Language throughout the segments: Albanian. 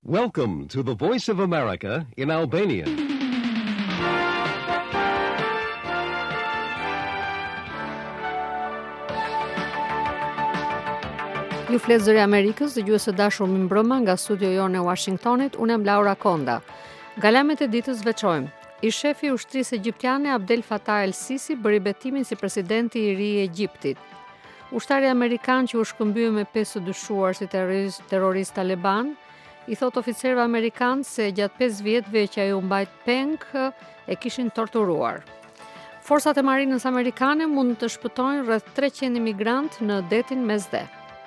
Welcome to the Voice of America in Albanian. Ju flet zëri Amerikës, dëgjues së dashur mi mbrëma nga studio jonë në Washingtonit, unë jam Laura Konda. Nga lajmet e ditës veçojmë. Ish shefi i ushtrisë egjiptiane Abdel Fattah el-Sisi bëri betimin si presidenti i ri i Egjiptit. Ushtari amerikan që u shkëmbye me 5 të dyshuar si terrorist taliban, i thot oficerëve amerikanë se gjatë 5 vjetëve që ai u mbajt peng e kishin torturuar. Forcat e marinës amerikane mund të shpëtojnë rreth 300 imigrantë në detin Mesdhe.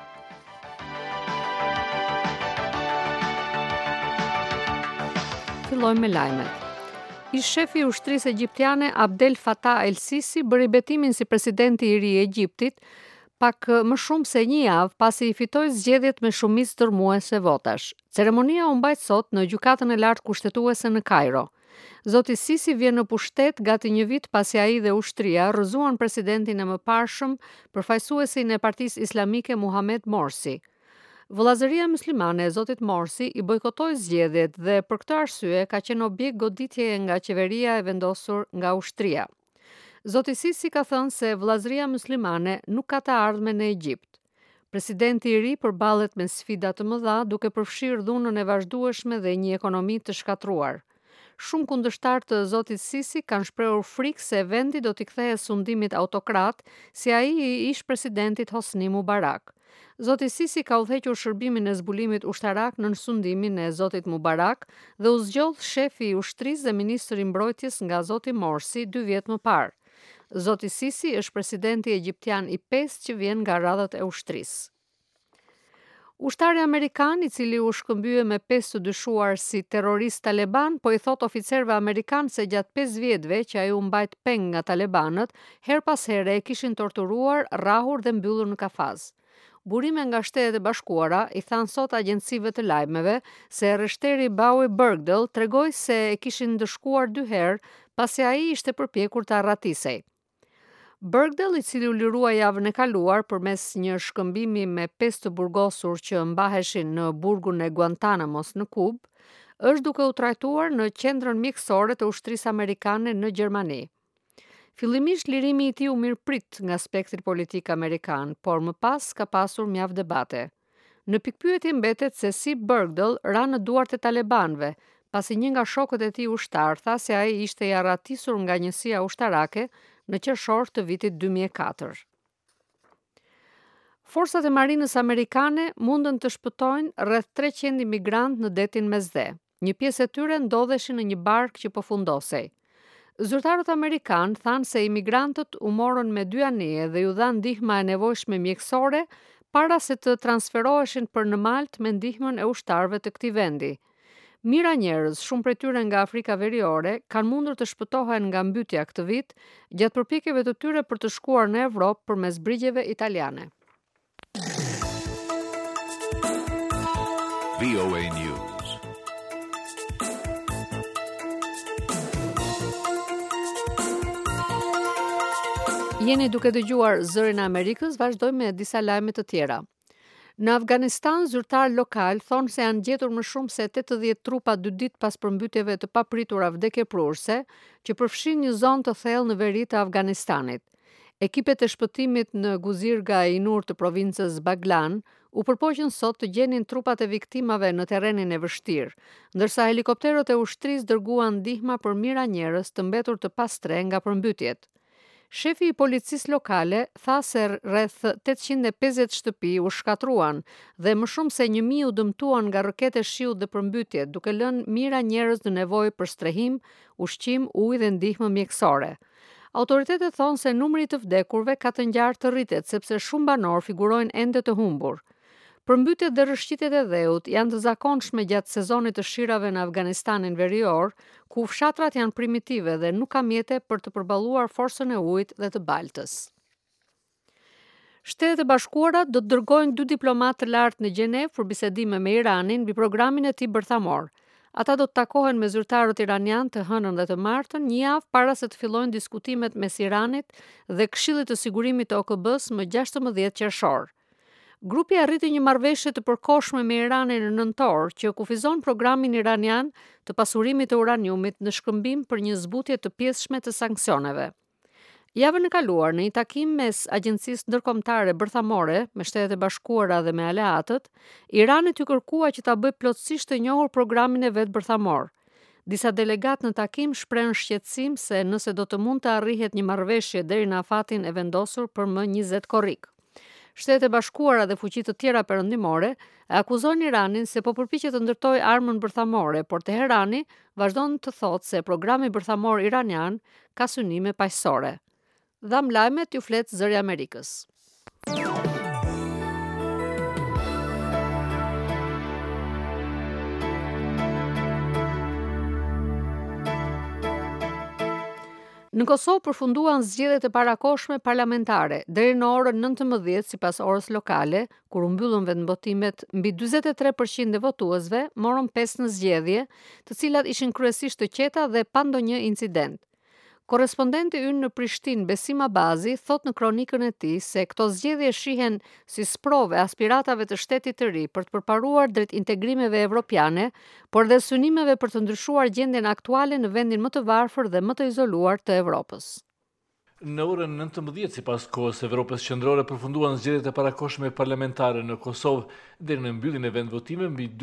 Fillojmë me lajmet. Ish shefi i ushtrisë egjiptiane Abdel Fattah el-Sisi bëri betimin si presidenti i ri i Egjiptit pak më shumë se një javë pasi i fitoi zgjedhjet me shumicë dërmuese votash. Ceremonia u mbajt sot në gjykatën e lartë kushtetuese në Kairo. Zoti Sisi vjen në pushtet gati një vit pasi ai dhe ushtria rrëzuan presidentin e mëparshëm, përfaqësuesin e Partisë Islamike Mohamed Morsi. Vëllazëria muslimane e zotit Morsi i bojkotoi zgjedhjet dhe për këtë arsye ka qenë objekt goditjeje nga qeveria e vendosur nga ushtria. Zoti Sisi ka thënë se vëllazëria muslimane nuk ka të ardhmen në Egjipt. Presidenti i ri përballet me sfida të mëdha duke përfshirë dhunën e vazhdueshme dhe një ekonomi të shkatruar. Shumë kundërshtar të zotit Sisi kanë shprehur frikë se vendi do t'i kthehej sundimit autokrat si ai i ish presidentit Hosni Mubarak. Zoti Sisi ka udhëhequr shërbimin e zbulimit ushtarak në sundimin e zotit Mubarak dhe u zgjodh shefi i ushtrisë dhe ministri i mbrojtjes nga zoti Morsi 2 vjet më parë. Zoti Sisi është presidenti egjiptian i 5 që vjen nga radhët e ushtrisë. Ushtari amerikan i cili u shkëmbye me 5 të dyshuar si terrorist taliban, po i thot oficerëve amerikanë se gjatë 5 vjetëve që ai u mbajt peng nga talibanët, her pas here e kishin torturuar, rrahur dhe mbyllur në kafaz. Burime nga Shtetet e Bashkuara i thanë sot agjencive të lajmeve se rreshteri Bowie Bergdahl tregoi se e kishin ndëshkuar 2 herë pasi ai ishte përpjekur ta arratisej. Bergdahl, i cili u lirua javën e kaluar përmes një shkëmbimi me 5 të burgosur që mbaheshin në burgun e Guantanamos në Kubë, është duke u trajtuar në qendrën mjekësore të ushtrisë amerikane në Gjermani. Fillimisht lirimi i tij u mirëprit nga spektri politik amerikan, por më pas ka pasur mjaft debate. Në pikpyetje mbetet se si Bergdahl ra në duart e talibanëve, pasi një nga shokët e tij ushtar tha se ai ishte i arratisur nga njësia ushtarake në qershor të vitit 2004. Forcat e marinës amerikane mundën të shpëtojnë rreth 300 imigrantë në detin Mesdhe. Një pjesë e tyre ndodheshin në një barkë që përfundosej. Zyrtarët amerikanë thanë se imigrantët u morën me 2 anije dhe ju dhanë ndihma e nevojshme mjekësore para se të transferoheshin për në Maltë me ndihmën e ushtarëve të këtij vendi. Mira njerëz, shumë prej tyre nga Afrika Veriore, kanë mundur të shpëtohen nga mbytyja këtë vit, gjatë përpjekjeve të tyre për të shkuar në Evropë përmes brigjeve italiane. VOA News. Jeni duke dëgjuar Zërin e Amerikës, vazhdojmë me disa lajme të tjera. Në Afganistan, zyrtarë lokal thonë se janë gjetur më shumë se 80 trupa 2 ditë pas përmbytjeve të papritura vdekjeprurse që përfshin një zonë të thellë në veri të Afganistanit. Ekipet e shpëtimit në Guzirga e Inur të provincës Baglan u përpoqën sot të gjenin trupat e viktimave në terrenin e vështirë, ndërsa helikopterët e ushtrisë dërguan ndihma për mijëra njerëz të mbetur të pastre nga përmbytjet. Shefi i policisë lokale tha se rreth 850 shtëpi u shkatruan dhe më shumë se 1000 u dëmtuan nga rrëkete shiut dhe përmbytje, duke lënë mijëra njerëz në nevojë për strehim, ushqim, ujë dhe ndihmë mjekësore. Autoritetet thonë se numri i të vdekurve ka të ngjarë të rritet sepse shumë banor figurojnë ende të humbur. Përmbytjet dhe rrëshqitjet e dheut janë të zakonshme gjatë sezonit të shirave në Afganistanin verior, ku fshatrat janë primitive dhe nuk ka mjete për të përballuar forcën e ujit dhe të baltës. Shtetet e Bashkuara do të dërgojnë 2 diplomatë të lartë në Gjenevë për bisedime me Iranin mbi programin e tij bërthamor. Ata do të takohen me zyrtarët iranian të hënën dhe të martën, një javë para se të fillojnë diskutimet mes Iranit dhe Këshillit të Sigurimit të OKB-s më 16 qershor. Grupi arriti një marrëveshje të përkohshme me Iranin në nëntor që kufizon programin iranian të pasurimit të uraniumit në shkëmbim për një zbutje të pjesshme të sanksioneve. Javën e kaluar në një takim mes Agjencisë Ndërkombëtare Bërthamore me Shtetet e Bashkuara dhe me aleatët, Irani u kërkua që ta bëjë plotësisht të njohur programin e vet bërthamor. Disa delegat në takim shprehën shqetësim se nëse do të mund të arrihet një marrëveshje deri në afatin e vendosur për më 20 korrik. Shtetet e Bashkuara dhe fuqi të tjera perëndimore e akuzojnë Iranin se po përpiqet të ndërtojë armën bërthamore, por Teherani vazhdon të thotë se programi bërthamor iranian ka synime paqësore. Dham lajmet ju flet Zëri i Amerikës. Në Kosovë përfunduan zgjedhjet e parakohshme parlamentare deri në orën 19 sipas orës lokale, kur u mbyllën vendvotimet, mbi 43% e votuesve morën pjesë në zgjedhje, të cilat ishin kryesisht të qeta dhe pa ndonjë incident. Korrespondenti ynë në Prishtinë, Besim Abazi, thot në kronikën e tij se këto zgjedhje shihen si sprove aspiratave të shtetit të ri për të përparuar drejt integrimeve evropiane, por dhe synimeve për të ndryshuar gjendjen aktuale në vendin më të varfër dhe më të izoluar të Evropës. Në orën 19 sipas kohës Evropës qendrore përfunduan zgjedhjet e parakohshme parlamentare në Kosovë. Deri në mbylljen e vendvotimeve mbi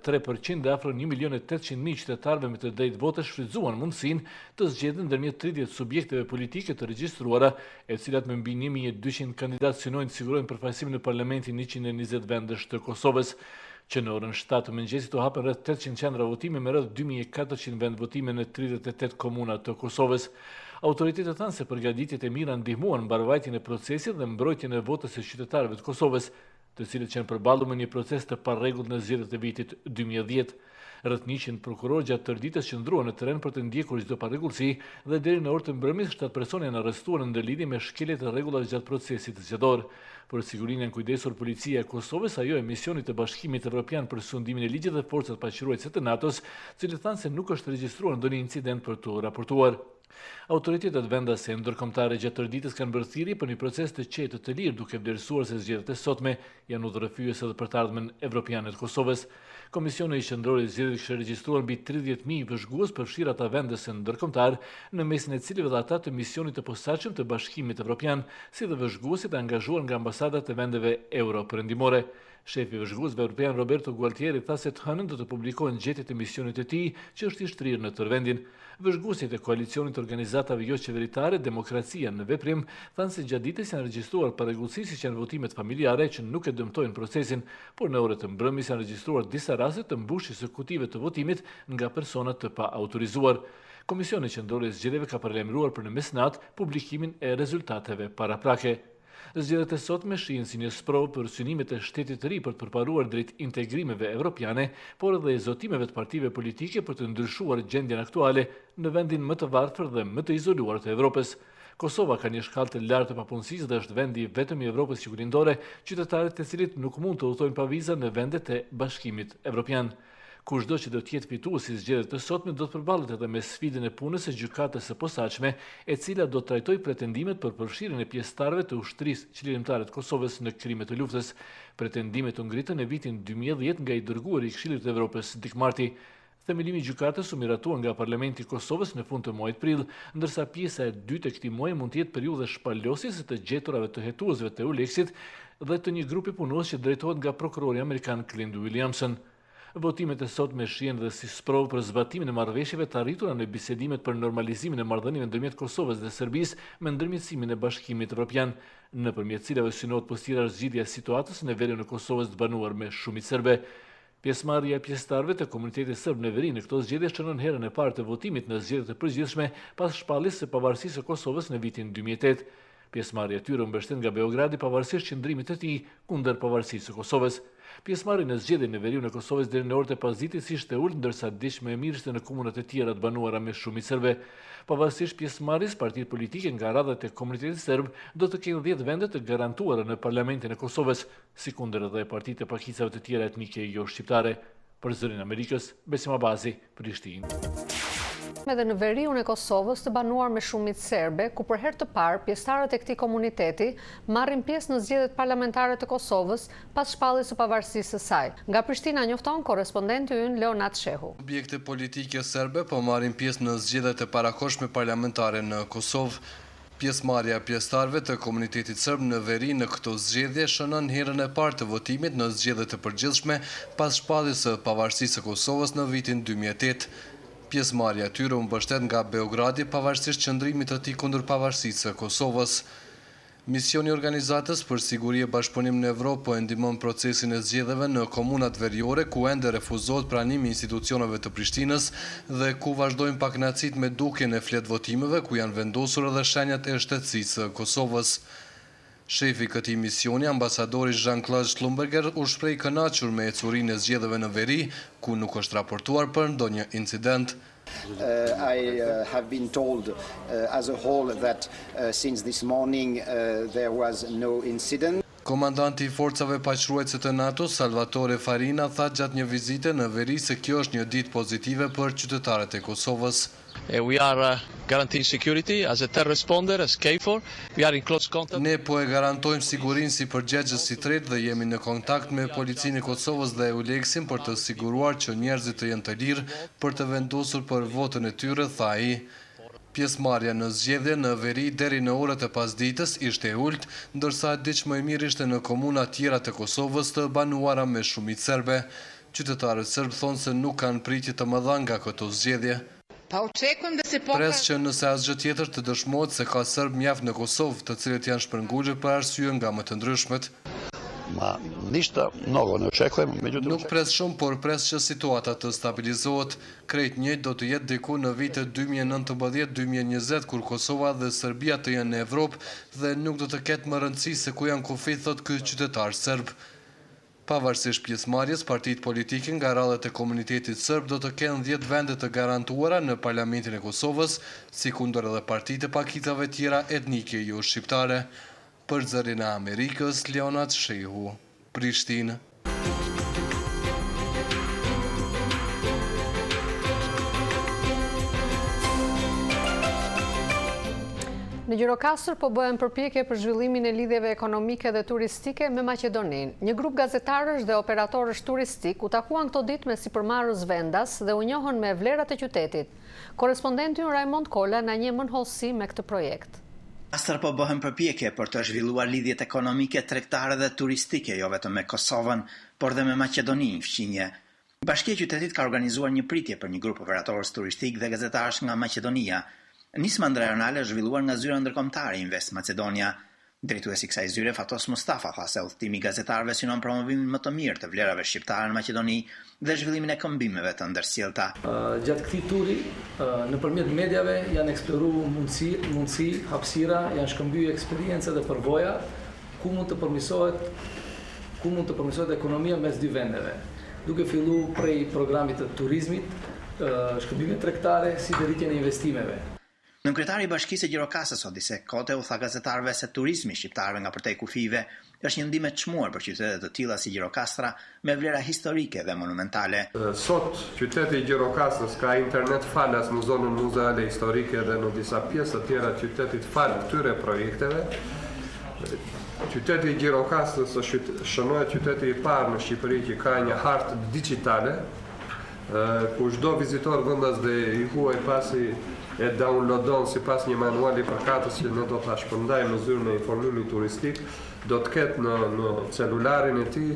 43% dhe afro 1.800.000 qytetarëve me të drejtë vote shfrytzuan mundësinë të zgjedhin ndërmjet 30 subjekteve politike të regjistruara, e cilat me mbi 1.200 kandidatë synojnë të sigurojnë përfaqësimin në parlamentin 120 vendesh të Kosovës, që në orën 7 të mëngjesit u hapën rreth 800 qendra votime me rreth 2400 vendvotime në 38 komuna të Kosovës. Autoritetet thanë se përgatitjet e mira ndihmuan mbarvajtjen e procesit dhe mbrojtjen e votës së qytetarëve të Kosovës, të cilët janë përballur me një proces të parregullt në zgjedhjet e vitit 2010. Rreth 100 prokurorë gjatë tërditës qëndruan në terren për të ndjekur çdo parregullsi dhe deri në orë të mbrëmjes 7 persona janë arrestuar në ndërlidhje me shkelje të rregullave gjatë procesit zgjedhor. Për sigurinë janë kujdesur policia e Kosovës, ajo e misionit të Bashkimit Evropian për sundimin e ligjit dhe forcat paqëruese të NATO-s, cilët thanë se nuk është regjistruar ndonjë incident për të raportuar. Autoritetet vendase ndërkombëtare gjatë tërditës kanë bërë thirrje për një proces të qetë të lirë, duke vlerësuar se zgjedhjet e sotme janë udhërrëfyese edhe për të ardhmen evropiane të Kosovës. Komisioni i qendror i zgjedhjeve kishte regjistruar mbi 30.000 vëzhgues përfshirë ata vendase ndërkombëtar, në mesin e cilëve dhe ata të misionit të posaçëm të Bashkimit Evropian, si dhe vëzhguesit e angazhuar nga ambasadat e vendeve euro-perëndimore. Shefi i vëzhguesve evropian Roberto Gualtieri tha se të hënën do të publikohen gjetjet e misionit të tij, që është i shtrirë në tërë vendin. Vëzhguesit e koalicionit të organizatave jo qeveritare Demokracia në veprim thanë se gjatë ditës janë regjistruar parregullsi siç janë votimet familjare që nuk e dëmtojnë procesin, por në orët e mbrëmjes janë regjistruar disa raste të mbushjes së kutive të votimit nga persona të pa autorizuar. Komisioni qendror i zgjedhjeve ka paralajmëruar për në mesnatë publikimin e rezultateve paraprake. Zgjedhjet e sotme shihen si një sprovë për synimet e shtetit të ri për të përparuar drejt integrimeve evropiane, por edhe zotimeve të partive politike për të ndryshuar gjendjen aktuale në vendin më të varfër dhe më të izoluar të Evropës. Kosova ka një shkallë të lartë të papunësisë dhe është vendi vetëm i Evropës juglindore, qytetarët e cilit nuk mund të udhtojnë pa viza në vendet e Bashkimit Evropian. Kushdo që do të jetë fituesi i zgjedhjeve të sotme do të përballet edhe me sfidën e punës së gjykatës së posaçme, e cila do të trajtojë pretendimet për përfshirjen e pjesëtarëve të ushtrisë qlirimtare të Kosovës në krimet të luftës. Pretendimet u ngritën në vitin 2010 nga i dërguari i Këshillit të Evropës Dick Marty. Themelimi i gjykatës u miratuar nga Parlamenti i Kosovës në fund të muajit prill, ndërsa pjesa e dytë e këtij muaji mund të jetë periudha shpalosjes së të gjeturave të hetuesve të EULEX-it dhe të një grupi punues që drejtohet nga prokurori amerikan Clint Williamson. Votimet e sotme shihen dhe si sprovë për zbatimin e marrëveshjeve të arritura në bisedimet për normalizimin e marrëdhënieve ndërmjet Kosovës dhe Serbisë me ndërmjetësimin e Bashkimit Evropian, nëpërmjet cilave synohet postira zgjidhja e situatës në veriun e Kosovës të banuar me shumicë serbe. Pjesëmarrja e pjesëtarëve të komunitetit serb në veri në këto zgjedhje shënon herën e parë të votimit në zgjedhjet e përgjithshme pas shpalljes së pavarësisë së Kosovës në vitin 2008. Pjesëmarrja e tyre u mbështet nga Beogradi pavarësisht qëndrimit të tij kundër pavarësisë së Kosovës. Pjesëmarrja në zgjedhjen në veriun e Kosovës deri në orët e pasdites ishte ulët, ndërsa diç më e mirë ishte në komunat e tjera të banuara me shumicë serbe. Pavarësisht pjesëmarrjes, partitë politike nga radhat e komunitetit serb do të kenë 10 vende të garantuara në Parlamentin e Kosovës, sikundër edhe partitë e pakicave të tjera etnike jo shqiptare. Për Zërin e Amerikës, Besim Abazi, Prishtinë. Edhe në veriun e Kosovës të banuar me shumicë serbe, ku për herë të parë pjesëtarët e këtij komuniteti marrin pjesë në zgjedhjet parlamentare të Kosovës pas shpalljes së pavarësisë së saj. Nga Prishtina njofton korrespondenti ynë Leonat Shehu. Objekte politike serbe po marrin pjesë në zgjedhjet e parakohshme parlamentare në Kosovë. Pjesëmarrja e pjesëtarëve të komunitetit serb në veri në këto zgjedhje shënon herën e parë të votimit në zgjedhjet e përgjithshme pas shpalljes së pavarësisë së Kosovës në vitin 2008. Pjesëmarrja e tyre u mbështet nga Beogradi pavarësisht qëndrimit të tij kundër pavarësisë së Kosovës. Misioni i organizatës për siguri e bashkëpunim në Evropë po e ndihmon procesin e zgjedhjeve në komunat veriore ku ende refuzohet pranimi i institucioneve të Prishtinës dhe ku vazhdojnë pakënaqësitë me dukjen e fletë votimeve ku janë vendosur edhe shenjat e shtetësisë së Kosovës. Shefi i këtij misioni, ambasadori Jean-Claude Schlumberger, u shpreh i kënaqur me ecurinë e zgjedhjeve në veri, ku nuk është raportuar për ndonjë incident. I have been told as a whole that since this morning there was no incident. Komandanti i forcave paqëruese të NATO, Salvatore Farina, tha gjatë një vizite në veri se kjo është një ditë pozitive për qytetarët e Kosovës. We are guaranteeing security as a third responder, as KFOR. We are in close contact. Ne po e garantojmë sigurinë si përgjegjës i tretë dhe jemi në kontakt me policinë e Kosovës dhe EULEX-in për të siguruar që njerëzit të jenë të lirë për të vendosur për votën e tyre, tha ai. Pjesëmarrja në zgjedhje në veri deri në orët e pasdites ishte e ulët, ndërsa diç më e mirë ishte në komuna tjera të Kosovës të banuara me shumicë serbe. Qytetarët serb thonë se nuk kanë pritje të mëdha nga këto zgjedhje. Pres që nëse asgjë tjetër të dëshmohet se ka serb mjaft në Kosovë, të cilët janë shpërngulur për arsye nga më të ndryshmet. Ništa mnogo ne očekujemo, međutim Nuk pres shumë, por pres që situata të stabilizohet. Krejt njëjtë do të jetë diku në vitet 2019-2020 kur Kosova dhe Serbia të jenë në Evropë dhe nuk do të ketë më rëndësi se ku janë kufit, thot ky qytetar serb. Pavarësisht pjesëmarrjes, partitë politike nga rrallet e komunitetit serb do të kenë 10 vende të garantuara në Parlamentin e Kosovës, sikundër edhe partitë e pakicave tjera etnike jo shqiptare. Për Zërin e Amerikës, Leonat Shehu, Prishtinë. Në Gjirokastër po bëhen përpjekje për zhvillimin e lidhjeve ekonomike dhe turistike me Maqedoninë. Një grup gazetarësh dhe operatorësh turistik u takuan këto ditë me sipërmarrës vendas dhe u njohën me vlerat e qytetit. Korrespondenti ynë Raimond Kola na njeh më në hollësi me këtë projekt. Astër po bëhen përpjekje për të zhvilluar lidhjet ekonomike, tregtare dhe turistike, jo vetëm me Kosovën, por dhe me Maqedoninë, fqinje. Bashkia e qytetit ka organizuar një pritje për një grup operatorës turistik dhe gazetarësh nga Maqedonia. Nisma ndërrajonale është zhvilluar nga zyra ndërkombëtare Invest Macedonia. Drejtuesi i kësaj zyre, Fatos Mustafa, tha se udhtimi i gazetarëve synon promovimin më të mirë të vlerave shqiptare në Maqedoni dhe zhvillimin e këmbimeve të ndërsjellta. Gjatë këtij turi, nëpërmjet mediave janë eksploruar mundësi, hapësira, janë shkëmbyer eksperiencë dhe përvoja ku mund të përmirësohet ekonomia mes dy vendeve, duke filluar prej programit të turizmit, shkëmbime tregtare si dhe rritjen e investimeve. Nënkryetari i Bashkisë së Gjirokastës Odise Kote u tha gazetarëve se turizmi shqiptarëve nga përtej kufive është një ndihmë e çmuar për qytete të tilla si Gjirokastra me vlera historike dhe monumentale. Sot qyteti i Gjirokastrës ka internet falas në zonën muzeale historike dhe në disa pjesë të tjera të qytetit fal këtyre projekteve. Qyteti i Gjirokastrës shënohet qyteti i parë në Shqipëri që ka një hartë digjitale, ku çdo vizitor vendas dhe i huaj pasi e downloadon sipas një manuali përkatës që ne do ta shpërndajmë në zyrën e informimit turistik, do të ketë në celularin e tij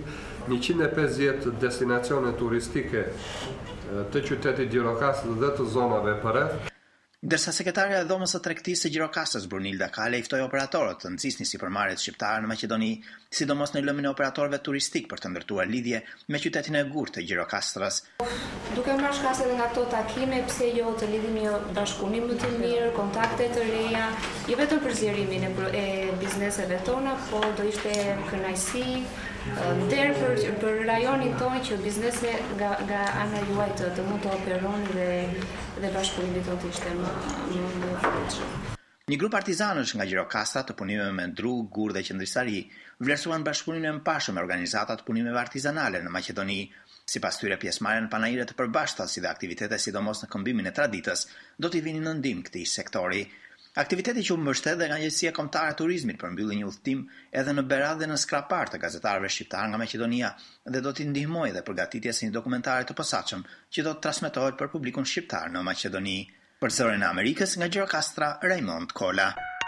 150 destinacione turistike të qytetit Gjirokastrës dhe të zonave përreth. Ndërsa sekretarja e Dhomës së Tregtisë së Gjirokastës Brunilda Kale i ftoi operatorët të nxisnin sipërmarrjet shqiptare në Maqedoni, sidomos në lëmin e operatorëve turistik për të ndërtuar lidhje me qytetin e gurë të Gjirokastrës. Duke marrë shkas edhe nga këto takime, pse jo të lidhim një bashkëpunim më të mirë, kontakte të reja, jo vetëm për zgjerimin e bizneseve tona, por do ishte kënaqësi nder për rajonin tonë që biznese nga ana juaj të mund të operoni dhe bashkëpunimi tonë të ishte më fuqishëm. Një grup partizanësh nga Gjirokastra të punimeve me dru, gur dhe qendrisari vlerësuan bashkëpunimin e mbarshëm me organizata të punimeve artizanale në Maqedoni. Sipas tyre, pjesëmarrja në panajire të përbashkëta si dhe aktivitete sidomos në këmbimin e traditës do t'i vinin në ndihmë këtij sektori. Aktiviteti që u mbështet dhe nga Agjencia Kombëtare e Turizmit përmbylli një udhëtim edhe në Berat dhe në Skrapar të gazetarëve shqiptar nga Maqedonia dhe do t'i ndihmojë edhe përgatitjes së një dokumentari të posaçëm që do të transmetohet për publikun shqiptar në Maqedoni. Për Zërin e Amerikës, nga Gjirokastra, Raymond Kola.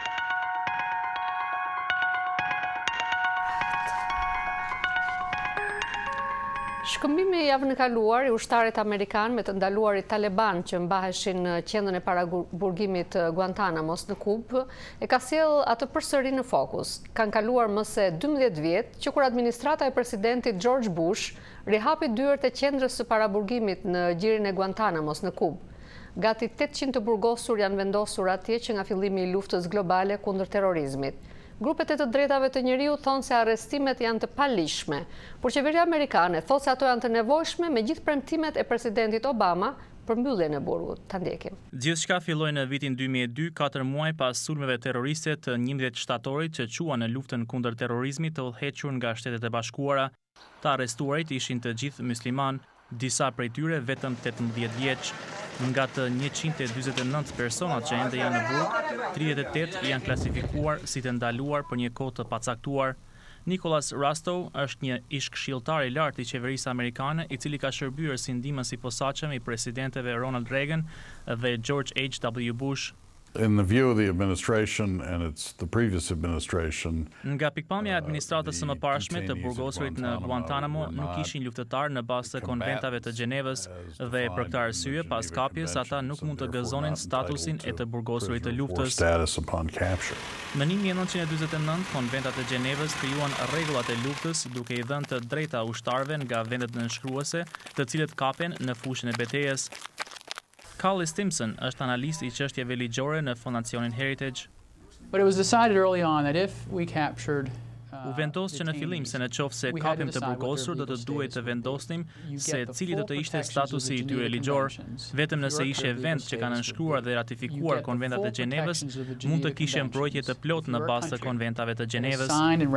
Shkëmbimi i javën e kaluar i ushtarit amerikan me të ndaluarit Taliban që mbaheshin në qendrën e paraburgimit Guantanamos në Kubë e ka sjell atë përsëri në fokus. Kanë kaluar më se 12 vjet që kur administrata e presidentit George Bush rihapi dyert e qendrës së paraburgimit në gjirin e Guantanamos në Kubë. Gati 800 të burgosur janë vendosur atje që nga fillimi i luftës globale kundër terrorizmit. Grupet e të drejtave të njeriut thonë se arrestimet janë të palishme, por qeveria amerikane thotë se ato janë të nevojshme me gjithë premtimet e presidentit Obama për mbylljen e burgut. Ta ndjekim. Gjithçka filloi në vitin 2002, 4 muaj pas sulmeve terroriste të 11 shtatorit që quan në luftën kundër terrorizmit të udhëhequr nga Shtetet e Bashkuara. Të arrestuarit ishin të gjithë musliman, disa prej tyre vetëm 18 vjeç. Nga të 149 personat që ende janë në burg, 38 janë klasifikuar si të ndaluar për një kohë të pacaktuar. Nicholas Rastow është një ish-këshilltar i lartë i qeverisë amerikane, i cili ka shërbyer si ndihmës i posaçëm i presidenteve Ronald Reagan dhe George H.W. Bush. In the view of the administration and it's the previous administration. Nga pikpamja e administratës së mëparshme të burgosurit në Guantanamo nuk ishin luftëtar në bazë të konventave të Gjenevës dhe për këtë arsye pas kapjes ata nuk mund të gëzonin statusin e të burgosurit të luftës. Në 1949 konventat e Gjenevës krijuan rregullat e luftës duke i dhënë të drejta ushtarëve nga vendet nënshkruese, të cilët kapen në fushën e betejës. Carly Stimson është analist i çështjeve ligjore në Fondacionin Heritage. But it was decided early on that if we captured U vendos që në fillim se në qoftë se kapim të burgosur do të duhej të vendosnim se cili do të ishte statusi i tyre ligjor. Vetëm nëse ishe vend që kanë nënshkruar dhe ratifikuar konventat e Gjenevës, mund të kishte mbrojtje të plotë në bazë të konventave të Gjenevës.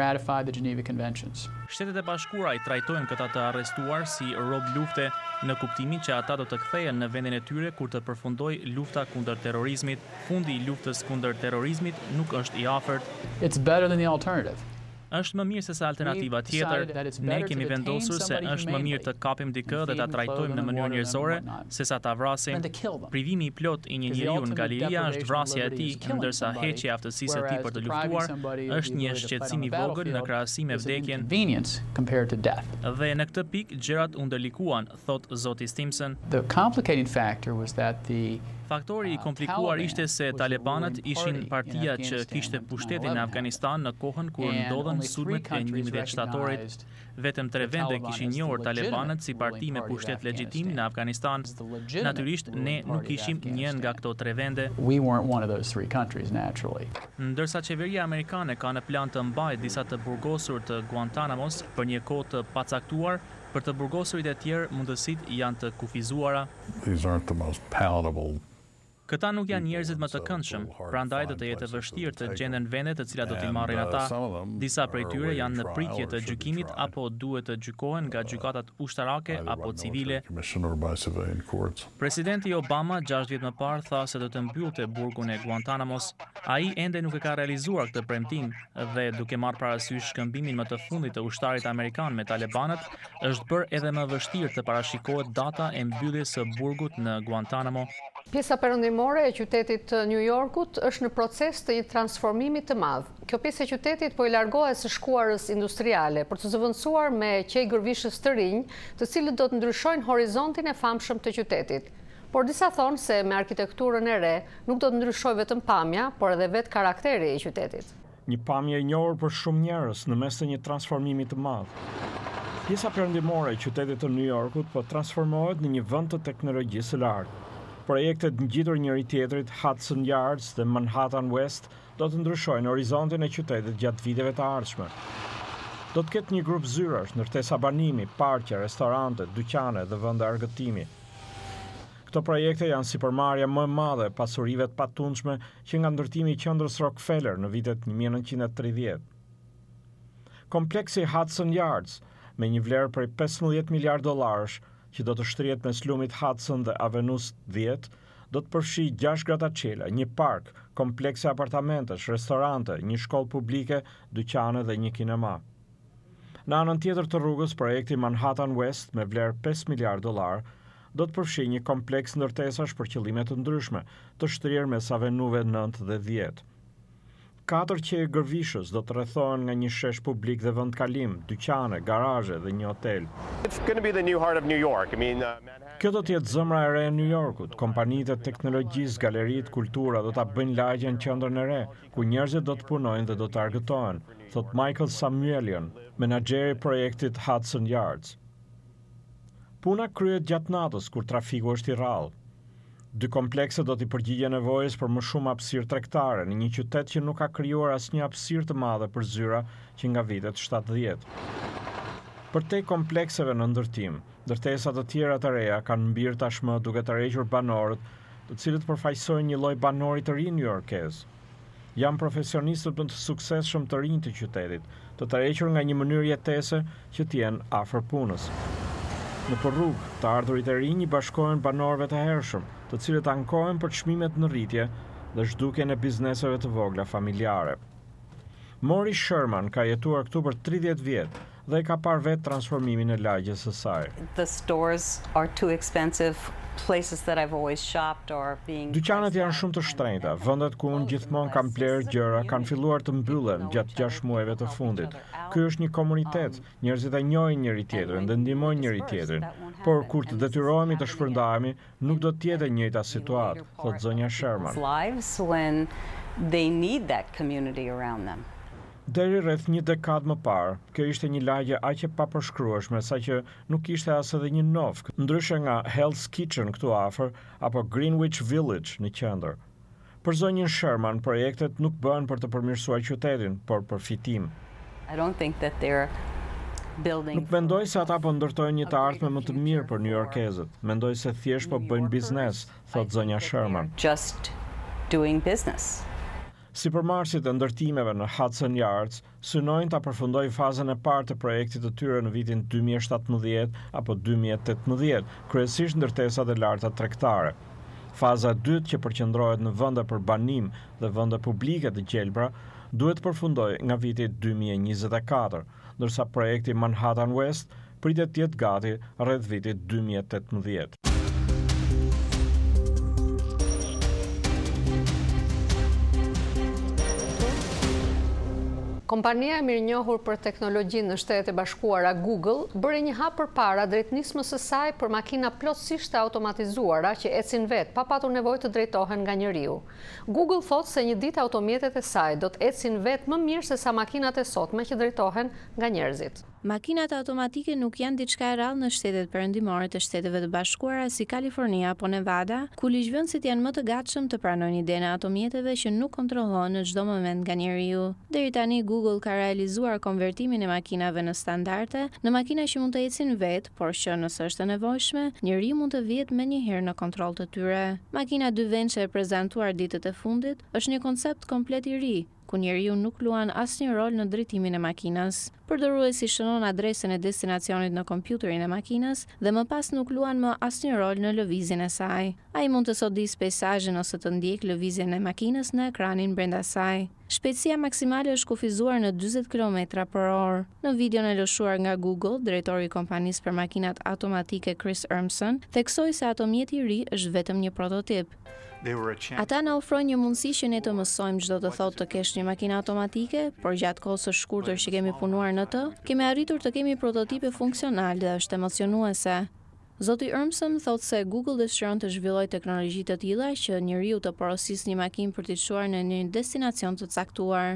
Shtetet e Bashkuara i trajtojnë këta të arrestuar si rob lufte në kuptimin që ata do të kthehen në vendin e tyre kur të përfundojë lufta kundër terrorizmit. Fundi i luftës kundër terrorizmit nuk është i afërt. It's better than the alternative. Është më mirë se sa alternativa tjetër. Ne kemi vendosur se është më mirë të kapim dikë dhe ta trajtojmë në mënyrë njerëzore sesa ta vrasim. Privimi i plot i një njeriu nga liria është vrasja e tij, ndërsa heqja e aftësisë së tij për të luftuar është një shqetësim i vogël në krahasim me vdekjen. Dhe në këtë pikë gjërat u ndërlikuan, thot zoti Stimson. The complicating factor was that the Faktori i komplikuar ishte se talibanët ishin partia që kishte pushtetin në Afganistan në kohën kur ndodhen sulmet e 11 shtatorit. Vetëm 3 vende kishin njohur talibanët si parti me pushtet legjitim në Afganistan. Natyrisht ne nuk ishim një nga këto 3 vende. We weren't one of those 3 countries naturally. Ndërsa qeveria amerikane ka në plan të mbajë disa të burgosur të Guantanamos për një kohë të pacaktuar, për të burgosurit e tjerë mundësitë janë të kufizuara. These aren't the most palatable. Këta nuk janë njerëzit më të këndshëm, prandaj do të jetë vështirë të gjenden vende të cilat do t'i marrin ata. Disa prej tyre janë në pritje të gjykimit apo duhet të gjykohen nga gjykatat ushtarake apo civile. Presidenti Obama 6 vjet më parë tha se do të mbyllte burgun e Guantanamos. Ai ende nuk e ka realizuar këtë premtim dhe duke marrë parasysh shkëmbimin më të fundit të ushtarit amerikan me talibanët, është bërë edhe më vështirë të parashikohet data e mbylljes së burgut në Guantanamo. Pjesa perëndimore e qytetit New Yorkut është në proces të një transformimi të madh. Kjo pjesë e qytetit po i largohet së shkuarës industriale për të zëvendësuar me qej gërvishës të rinj, të cilët do të ndryshojnë horizontin e famshëm të qytetit. Por disa thonë se me arkitekturën e re nuk do të ndryshojë vetëm pamja, por edhe vetë karakteri i qytetit. Një pamje e njohur për shumë njerëz në mes të një transformimi të madh. Pjesa perëndimore e qytetit të New Yorkut po transformohet në një vend të teknologjisë së lartë. Projektet ngjitur njëri tjetrit, Hudson Yards dhe Manhattan West, do të ndryshojnë horizontin e qytetit gjatë viteve të ardhshme. Do të ketë një grup zyrash, ndërtesa banimi, parqe, restorante, dyqane dhe vende argëtimi. Këto projekte janë sipërmarrja më e madhe e pasurive të patundshme që nga ndërtimi i qendrës Rockefeller në vitet 1930. Kompleksi Hudson Yards, me një vlerë prej 15 miliard dollarësh, që do të shtrihet mes lumit Hudson dhe Avenue 10, do të përfshijë 6 grattaciela, një park, komplekse apartamentesh, restorante, një shkollë publike, dyqane dhe një kinema. Në anën tjetër të rrugës, projekti Manhattan West me vlerë 5 miliard dollar do të përfshijë një kompleks ndërtesash për qëllime të ndryshme, të shtrirë mes avenuve 9 dhe 10. 4 qejë gërvishës do të rrethohen nga një shesh publik dhe vendkalim, dyqane, garazhe dhe një hotel. Kjo do të jetë zemra e re e New Yorkut. Kompanitë e teknologjisë, galeritë, kultura do ta bëjnë lagjen qendrën e re, ku njerëzit do të punojnë dhe do të argëtohen, thot Michael Samuelian, menaxheri i projektit Hudson Yards. Puna kryhet gjatë natës kur trafiku është i rrallë. 2 komplekse do t'i përgjigjen nevojës për më shumë hapësirë tregtare në një qytet që nuk ka krijuar asnjë hapësirë të madhe për zyra që nga vitet 70. Përtej komplekseve në ndërtim, ndërtesa të tjera të reja kanë mbirë tashmë duke tërhequr banorët, të cilët përfaqësojnë një lloj banori të ri newyorkez. Janë profesionistët më të suksesshëm të rinj të qytetit, të tërhequr nga një mënyrë jetese që t'jenë afër punës. Në rrugë, të ardhurit e rinj i bashkohen banorëve të hershëm, të cilët ankohen për çmimet në rritje dhe zhdukjen e bizneseve të vogla familjare. Mori Sherman ka jetuar këtu për 30 vjet dhe ka parë vetë transformimin e lagjes së saj. The stores are too expensive. Places that I've always shopped are being Dyqanet janë shumë të shtrenjta, vendet ku unë gjithmonë kam blerë gjëra kanë filluar të mbyllen gjatë 6 muajve të fundit. Ky është një komunitet, njerëzit e njohin njëri tjetrin dhe ndihmojnë njëri tjetrin, por kur të detyrohemi të shpërndahemi, nuk do të jetë e njëjta situatë, thot zonja Sherman. Lives when they need that community around them. Deri rreth një dekadë më parë, kjo ishte një lagje aq e papërshkrueshme saqë nuk ishte as edhe një nofk, ndryshe nga Hell's Kitchen këtu afër apo Greenwich Village në qendër. Për zonjën Sherman, projektet nuk bëhen për të përmirësuar qytetin, por për fitim. Nuk mendoj se ata po ndërtojnë një të ardhme më të mirë për newyorkezët. Mendoj se thjesht po bëjnë biznes, thot zonja Sherman. Just doing business. Sipërmarrësit e ndërtimeve në Hudson Yards synojnë ta përfundojnë fazën e parë të projektit të tyre në vitin 2017 apo 2018, kryesisht ndërtesat e larta tregtare. Faza e dytë, që përqendrohet në vende për banim dhe vende publike të gjelbra, duhet të përfundojë nga viti 2024, ndërsa projekti Manhattan West pritet të jetë gati rreth vitit 2018. Kompania e mirënjohur për teknologjinë në Shtetet e Bashkuara Google bëri një hap përpara drejt nismës së saj për makina plotësisht të automatizuara që ecin vetë pa patur nevojë të drejtohen nga njeriu. Google thotë se një ditë automjetet e saj do të ecin vetë më mirë se sa makinat e sotme që drejtohen nga njerëzit. Makinat automatike nuk janë diçka e rrallë në shtetet perëndimore të Shteteve të Bashkuara si Kalifornia apo Nevada, ku ligjvënësit janë më të gatshëm të pranojnë idenë e automjeteve që nuk kontrollohen në çdo moment nga njeriu. Deri tani Google ka realizuar konvertimin e makinave në standarde në makina që mund të ecin vetë, por që nëse është e nevojshme, njeriu mund të vihet menjëherë në kontroll të tyre. Makina dy vendshe e prezantuar ditët e fundit është një koncept komplet i ri, ku njeriu nuk luan asnjë rol në drejtimin e makinës. Përdoruesi shënon adresën e destinacionit në kompjuterin e makinës dhe më pas nuk luan më asnjë rol në lëvizjen e saj. Ai mund të sodis peizazhin ose të ndjek lëvizjen e makinës në ekranin brenda saj. Shpejtësia maksimale është kufizuar në 40 km/h. Në videon e lëshuar nga Google, drejtori i kompanisë për makinat automatike Chris Urmson theksoi se automjeti i ri është vetëm një prototip. Ata na ofrojnë një mundësi që ne të mësojmë çdo të thotë të kesh një makinë automatike, por gjatë kohës së shkurtër që kemi punuar në të, kemi arritur të kemi prototipe funksionale dhe është emocionuese. Zoti Urmson thotë se Google dëshiron të zhvillojë teknologji të tilla që njeriu të porosisë një makinë për t'i çuar në një destinacion të caktuar.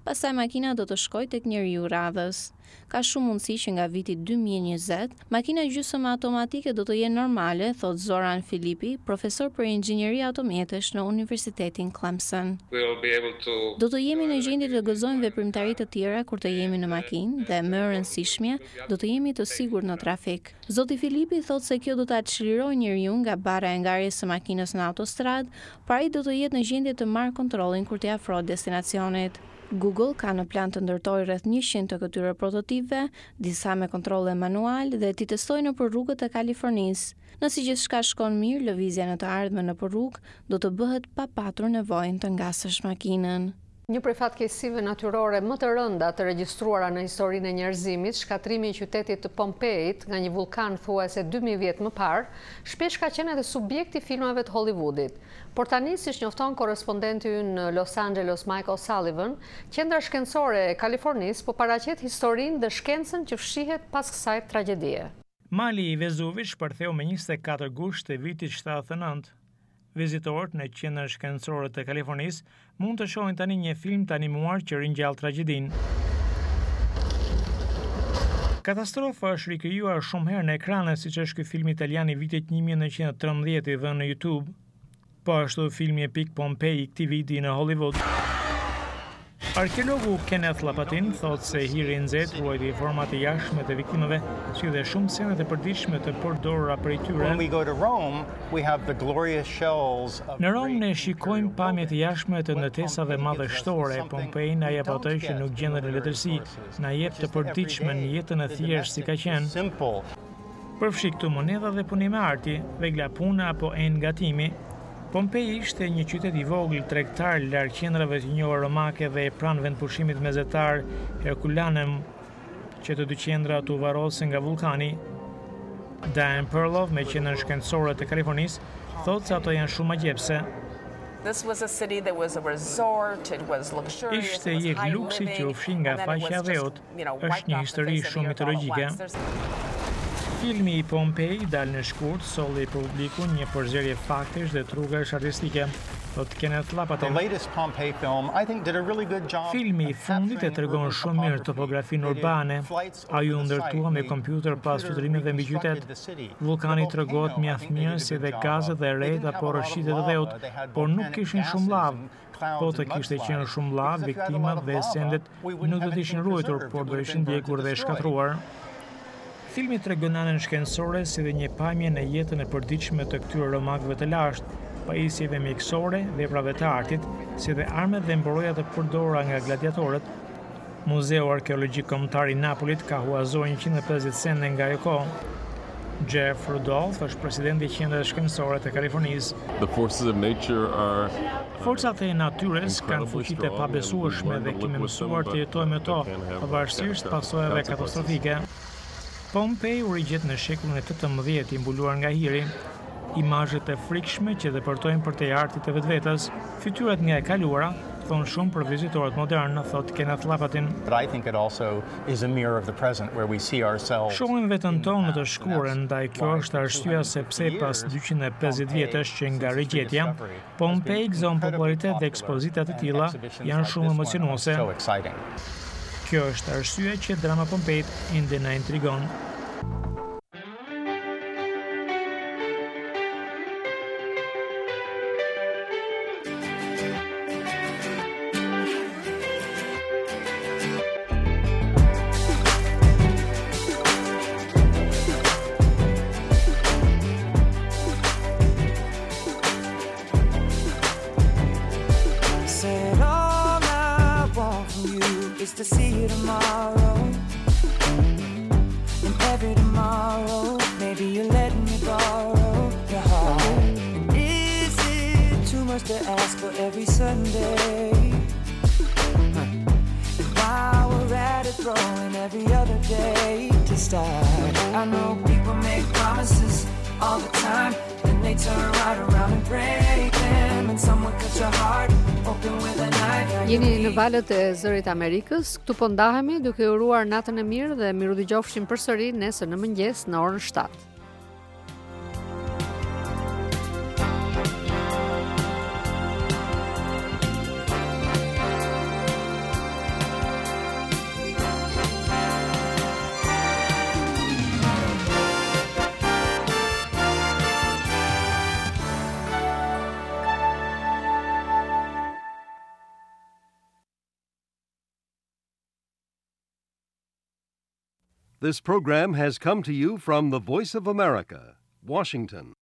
pastaj makina do të shkojë tek njeriu radhës. Ka shumë mundësi që nga viti 2020, makina gjysmë automatike do të jenë normale, thot Zoran Filipi, profesor për inxhinieri automjetesh në Universitetin Clemson. Do të jemi në gjendje të gëzojmë veprimtari të tjera kur të jemi në makinë dhe më e rëndësishmja, do të jemi të sigurt në trafik. Zoti Filipi thot se kjo do ta çlirojë njeriu nga bara e ngarjes së makinës në autostradë, por ai do të jetë në gjendje të marrë kontrollin kur të afrohet destinacionit. Google ka në plan të ndërtojë rreth 100 të këtyre prototipëve, disa me kontrolle manual dhe t'i testojë nëpër rrugët e Kalifornisë. Nëse gjithçka shkon mirë, lëvizja në të ardhmen nëpër rrugë do të bëhet pa patur nevojën të ngasësh makinën. Një prej fatkeqësive natyrore më të rënda të regjistruara në historinë e njerëzimit, shkatrimi i qytetit të Pompeit nga një vulkan thuajse 2000 vjet më parë, shpesh ka qenë edhe subjekt i filmave të Hollywoodit. Por tani, siç njofton korrespondenti ynë në Los Angeles Michael Sullivan, qendra shkencore e Kalifornisë po paraqet historinë dhe shkencën që fshihet pas kësaj tragjedie. Mali i Vezuvit shpërtheu me 24 gusht të vitit 79. Vizitorët në qendrën shkencore të Kalifornisë mund të shohin tani një film të animuar që ringjall tragjedinë. Katastrofa është rikrijuar shumë herë në ekrane, siç është ky film italian i vitit 1913 i dhënë në YouTube. Po ashtu filmi epik Pompei i këtij viti në Hollywood. Arkeologu Kenneth Lapatin thot se hiri i nxehtë ruajti format e jashtme të viktimave, si dhe shumë sene të përditshme të përdorura prej tyre. Në Rom ne shikojmë pamjet e jashtme të ndërtesave madhështore. Pompei na jep atë që nuk gjendet në letërsi, na jep të përditshme në jetën e thjeshtë si ka qenë. Përfshi këtu monedha dhe punime arti, vegla puna apo engatimi. Pompei ishte një qytet i vogël tregtar larg qendrave të njohura romake dhe pranë vendpushimit mesatar Herculaneum, që të dy qendrat u varrosen nga vulkani. Dan Perlov, me qendrën shkencore të Kalifornisë, thotë se ato janë shumë agjepse. Ishte jetë luksi që u fshi nga faqja e dheut. Është një histori shumë mitologjike. Filmi i Pompei dal në shkurt solli për publikun një përzierje faktesh dhe trukesh artistike, thot Kenneth Lapatin. Filmi i fundit e tregon shumë mirë topografinë urbane. Ai u ndërtua me kompjuter pas fluturimeve mbi qytet. Vulkani tregohet mjaft mirë si dhe gazet dhe errejt apo rrëshqitet e dheut, por nuk kishin shumë lavë. Po të kishte qenë shumë lavë, viktimat dhe sendet nuk do të ishin ruajtur, por do ishin ndjekur dhe shkatruar. Filmi tregon anën shkencore si dhe një pamje në jetën e përditshme të këtyre romakëve të lashtë, pajisjeve mjekësore, veprave të artit, si dhe armet dhe mbrojtja të përdorura nga gladiatorët. Muzeu Arkeologjik Kombëtar i Napolit ka huazuar 150 sende nga ajo kohë. Jeff Rudolph është presidenti i qendrave shkencore të Kalifornisë. Forcat e natyrës kanë fuqitë e pabesueshme dhe kemi mësuar të jetojmë me to, pavarësisht pasojave katastrofike. Pompei u rigjet në shekullin e 18 i mbuluar nga hiri. Imazhet e frikshme që depërtojnë përtej artit të vetvetes, fytyrat nga e kaluara, thonë shumë për vizitorët modern, thot Kenneth Lapatin. Shohim veten tonë në të shkurën, ndaj kjo është arsyeja se pse pas 250 vjetësh që nga rigjetja, Pompei gëzon popularitet dhe ekspozitat e tilla janë shumë emocionuese. Kjo është arsye që drama Pompeit ende na intrigon. To see you tomorrow, and every tomorrow, maybe you're letting me borrow your heart. Is it too much to ask for every Sunday? And while we're at it, throwing every other day to start. I know people make promises all the time, and they turn right around and break them, and someone cuts your heart open with a knife. Jeni në valët e Zërit Amerikës, këtu po ndahemi duke uruar natën e mirë dhe miru dëgjofshim përsëri nesër në mëngjes në orën 7. This program has come to you from the Voice of America, Washington.